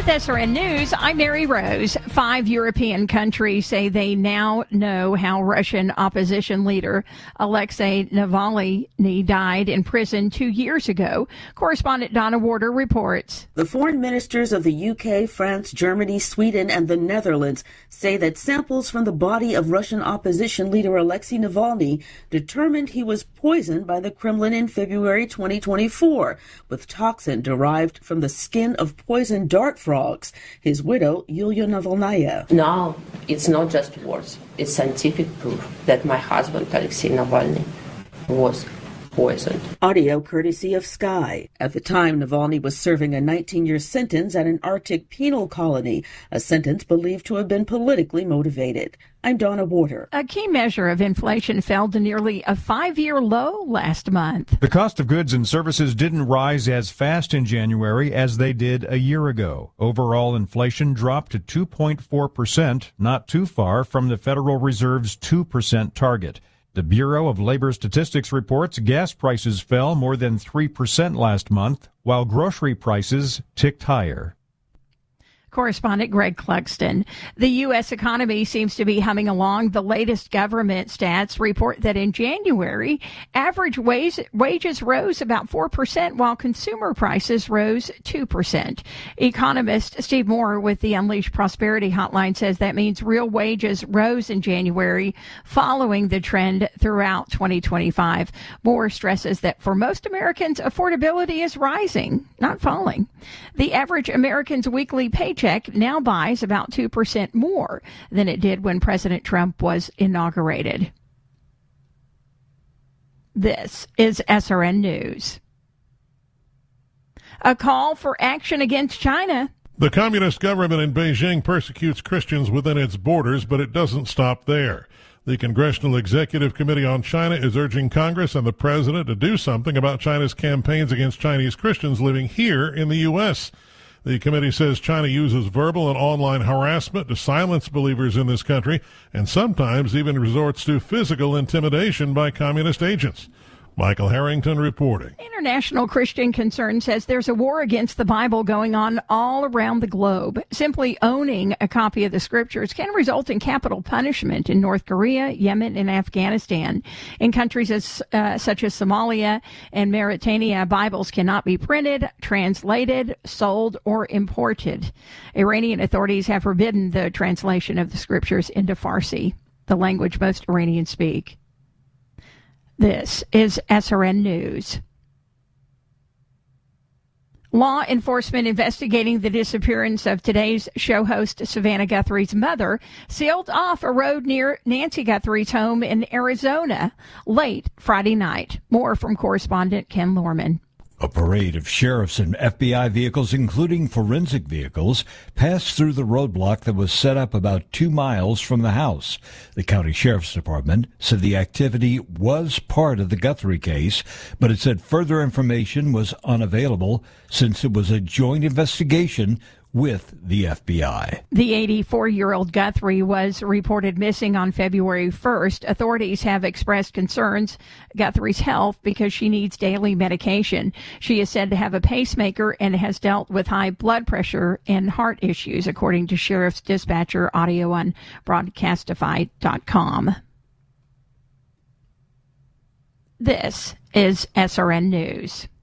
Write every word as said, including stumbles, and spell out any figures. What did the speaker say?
With S R N News, I'm Mary Rose. Five European countries say they now know how Russian opposition leader Alexei Navalny died in prison two years ago. Correspondent Donna Warder reports. The foreign ministers of the U K, France, Germany, Sweden, and the Netherlands say that samples from the body of Russian opposition leader Alexei Navalny determined he was poisoned by the Kremlin in February twenty twenty-four with toxin derived from the skin of poisoned dart frogs. His widow, Yulia Navalnaya. Now, it's not just words. It's scientific proof that my husband, Alexei Navalny, was poisoned. Audio courtesy of Sky. At the time, Navalny was serving a nineteen-year sentence at an Arctic penal colony, a sentence believed to have been politically motivated. I'm Donna Warder. A key measure of inflation fell to nearly a five-year low last month. The cost of goods and services didn't rise as fast in January as they did a year ago. Overall inflation dropped to two point four percent, not too far from the Federal Reserve's two percent target. The Bureau of Labor Statistics reports gas prices fell more than three percent last month, while grocery prices ticked higher. Correspondent Greg Clugston. The U S economy seems to be humming along. The latest government stats report that in January, average wage, wages rose about four percent, while consumer prices rose two percent. Economist Steve Moore with the Unleash Prosperity Hotline says that means real wages rose in January, following the trend throughout twenty twenty-five. Moore stresses that for most Americans, affordability is rising, not falling. The average American's weekly paycheck now buys about two percent more than it did when President Trump was inaugurated. This is S R N News. A call for action against China. The communist government in Beijing persecutes Christians within its borders, but it doesn't stop there. The Congressional Executive Committee on China is urging Congress and the President to do something about China's campaigns against Chinese Christians living here in the U S The committee says China uses verbal and online harassment to silence believers in this country and sometimes even resorts to physical intimidation by communist agents. Michael Harrington reporting. International Christian Concern says there's a war against the Bible going on all around the globe. Simply owning a copy of the scriptures can result in capital punishment in North Korea, Yemen, and Afghanistan. In countries as, uh, such as Somalia and Mauritania, Bibles cannot be printed, translated, sold, or imported. Iranian authorities have forbidden the translation of the scriptures into Farsi, the language most Iranians speak. This is S R N News. Law enforcement investigating the disappearance of today's show host Savannah Guthrie's mother sealed off a road near Nancy Guthrie's home in Arizona late Friday night. More from correspondent Ken Lorman. A parade of sheriffs and F B I vehicles, including forensic vehicles, passed through the roadblock that was set up about two miles from the house. The county sheriff's department said the activity was part of the Guthrie case, but it said further information was unavailable since it was a joint investigation with the F B I. The eighty-four-year-old Guthrie was reported missing on February first. Authorities have expressed concerns Guthrie's health because she needs daily medication. She is said to have a pacemaker and has dealt with high blood pressure and heart issues, according to Sheriff's Dispatcher audio on broadcastify dot com. This is S R N News.